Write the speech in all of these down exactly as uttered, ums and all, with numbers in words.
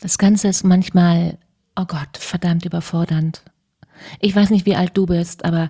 Das Ganze ist manchmal, oh Gott, verdammt überfordernd. Ich weiß nicht, wie alt du bist, aber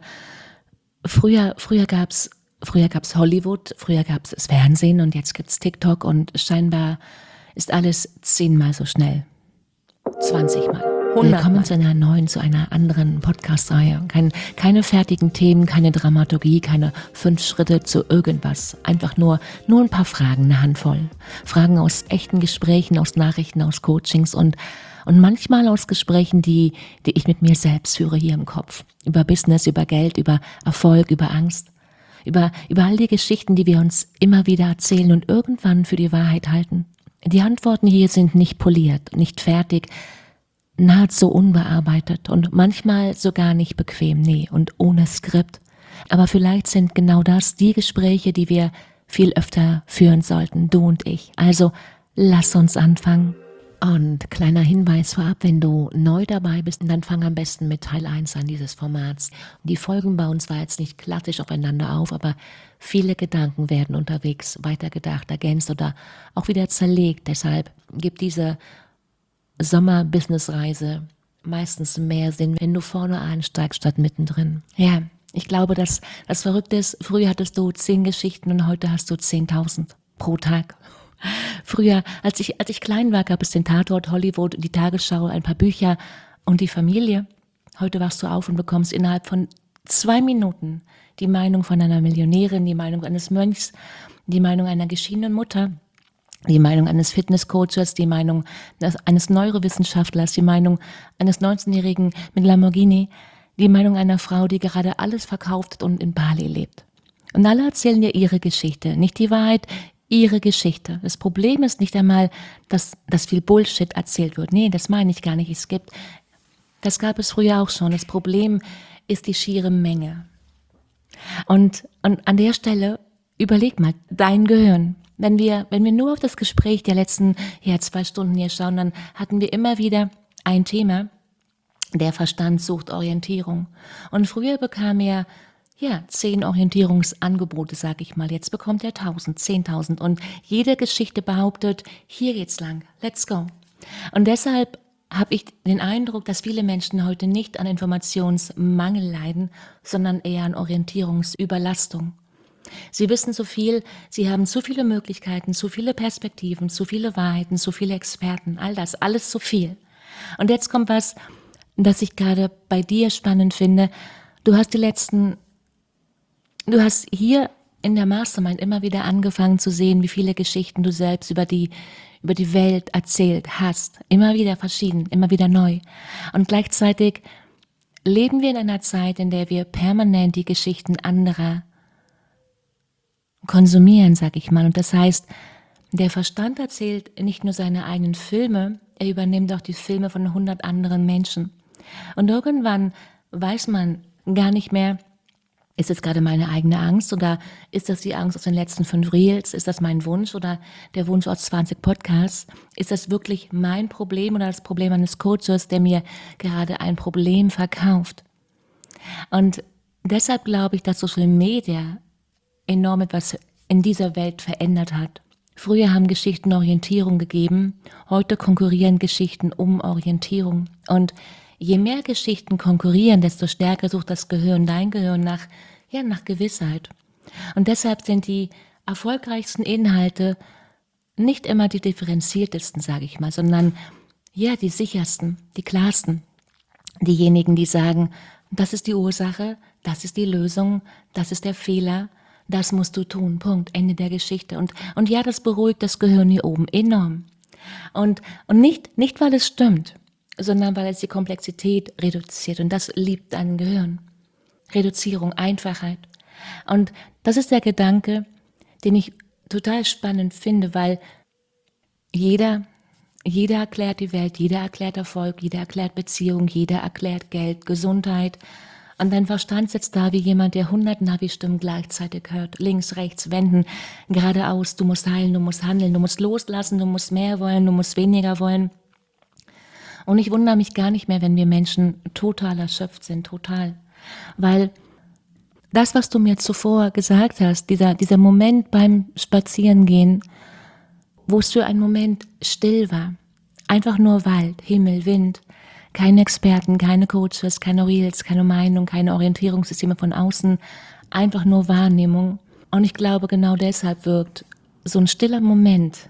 früher, früher gab's, früher gab's Hollywood, früher gab's das Fernsehen und jetzt gibt's TikTok und scheinbar ist alles zehnmal so schnell. zwanzigmal. Willkommen zu einer neuen, zu einer anderen Podcast-Reihe. Kein, keine fertigen Themen, keine Dramaturgie, keine fünf Schritte zu irgendwas. Einfach nur, nur ein paar Fragen, eine Handvoll. Fragen aus echten Gesprächen, aus Nachrichten, aus Coachings und, und manchmal aus Gesprächen, die, die ich mit mir selbst führe hier im Kopf. Über Business, über Geld, über Erfolg, über Angst. Über, über all die Geschichten, die wir uns immer wieder erzählen und irgendwann für die Wahrheit halten. Die Antworten hier sind nicht poliert, nicht fertig, nahezu unbearbeitet und manchmal sogar nicht bequem, nee, und ohne Skript. Aber vielleicht sind genau das die Gespräche, die wir viel öfter führen sollten, du und ich. Also lass uns anfangen. Und kleiner Hinweis vorab, wenn du neu dabei bist, dann fang am besten mit Teil eins an dieses Formats. Die Folgen bauen zwar jetzt nicht klassisch aufeinander auf, aber viele Gedanken werden unterwegs weitergedacht, ergänzt oder auch wieder zerlegt. Deshalb gibt diese Sommer-Business-Reise meistens mehr Sinn, wenn du vorne einsteigst statt mittendrin. Ja, ich glaube, dass das Verrückte ist, früher hattest du zehn Geschichten und heute hast du zehntausend pro Tag. Früher, als ich, als ich klein war, gab es den Tatort, Hollywood, die Tagesschau, ein paar Bücher und die Familie. Heute wachst du auf und bekommst innerhalb von zwei Minuten die Meinung von einer Millionärin, die Meinung eines Mönchs, die Meinung einer geschiedenen Mutter, die Meinung eines Fitnesscoaches, die Meinung eines Neurowissenschaftlers, die Meinung eines neunzehnjährigen mit Lamborghini, die Meinung einer Frau, die gerade alles verkauft und in Bali lebt. Und alle erzählen dir ihre Geschichte, nicht die Wahrheit, ihre Geschichte. Das Problem ist nicht einmal, dass, dass viel Bullshit erzählt wird. Nee, das meine ich gar nicht. Es gibt, das gab es früher auch schon. Das Problem ist die schiere Menge. Und, und an der Stelle überleg mal, dein Gehirn. Wenn wir, wenn wir nur auf das Gespräch der letzten ja, zwei Stunden hier schauen, dann hatten wir immer wieder ein Thema, der Verstand sucht Orientierung. Und früher bekam er ja zehn Orientierungsangebote, sag ich mal. Jetzt bekommt er tausend, zehntausend und jede Geschichte behauptet, hier geht's lang, let's go. Und deshalb habe ich den Eindruck, dass viele Menschen heute nicht an Informationsmangel leiden, sondern eher an Orientierungsüberlastung. Sie wissen so viel, sie haben zu viele Möglichkeiten, zu viele Perspektiven, zu viele Wahrheiten, zu viele Experten, all das, alles zu viel. Und jetzt kommt was, das ich gerade bei dir spannend finde. Du hast die letzten, du hast hier in der Mastermind immer wieder angefangen zu sehen, wie viele Geschichten du selbst über die, über die Welt erzählt hast. Immer wieder verschieden, immer wieder neu. Und gleichzeitig leben wir in einer Zeit, in der wir permanent die Geschichten anderer konsumieren, sag ich mal. Und das heißt, der Verstand erzählt nicht nur seine eigenen Filme, er übernimmt auch die Filme von hundert anderen Menschen. Und irgendwann weiß man gar nicht mehr, ist das gerade meine eigene Angst oder ist das die Angst aus den letzten fünf Reels? Ist das mein Wunsch oder der Wunsch aus zwanzig Podcasts? Ist das wirklich mein Problem oder das Problem eines Coaches, der mir gerade ein Problem verkauft? Und deshalb glaube ich, dass Social Media enorm etwas in dieser Welt verändert hat. Früher haben Geschichten Orientierung gegeben, heute konkurrieren Geschichten um Orientierung. Und je mehr Geschichten konkurrieren, desto stärker sucht das Gehirn, dein Gehirn nach, ja, nach Gewissheit. Und deshalb sind die erfolgreichsten Inhalte nicht immer die differenziertesten, sage ich mal, sondern ja, die sichersten, die klarsten. Diejenigen, die sagen, das ist die Ursache, das ist die Lösung, das ist der Fehler, das musst du tun, Punkt, Ende der Geschichte. Und, und ja, das beruhigt das Gehirn hier oben enorm. Und, und nicht, nicht, weil es stimmt, sondern weil es die Komplexität reduziert. Und das liebt dein Gehirn. Reduzierung, Einfachheit. Und das ist der Gedanke, den ich total spannend finde, weil jeder, jeder erklärt die Welt, jeder erklärt Erfolg, jeder erklärt Beziehung, jeder erklärt Geld, Gesundheit. Und dein Verstand sitzt da wie jemand, der hundert Navi-Stimmen gleichzeitig hört. Links, rechts, wenden, geradeaus. Du musst heilen, du musst handeln, du musst loslassen, du musst mehr wollen, du musst weniger wollen. Und ich wundere mich gar nicht mehr, wenn wir Menschen total erschöpft sind, total. Weil das, was du mir zuvor gesagt hast, dieser, dieser Moment beim Spazierengehen, wo es für einen Moment still war, Einfach nur Wald, Himmel, Wind. Keine Experten, keine Coaches, keine Reels, keine Meinung, keine Orientierungssysteme von außen. Einfach nur Wahrnehmung. Und ich glaube, genau deshalb wirkt so ein stiller Moment.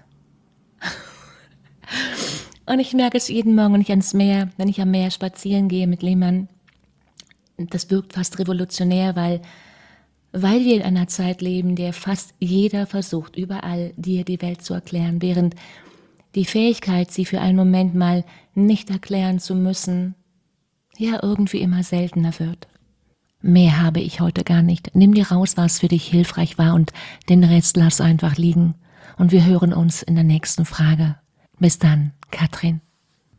Und ich merke es jeden Morgen, wenn ich ans Meer, wenn ich am Meer spazieren gehe mit Lehmann. Das wirkt fast revolutionär, weil, weil wir in einer Zeit leben, in der fast jeder versucht, überall dir die Welt zu erklären, während die Fähigkeit, sie für einen Moment mal nicht erklären zu müssen, ja irgendwie immer seltener wird. Mehr habe ich heute gar nicht. Nimm dir raus, was für dich hilfreich war und den Rest lass einfach liegen. Und wir hören uns in der nächsten Frage. Bis dann, Katrin.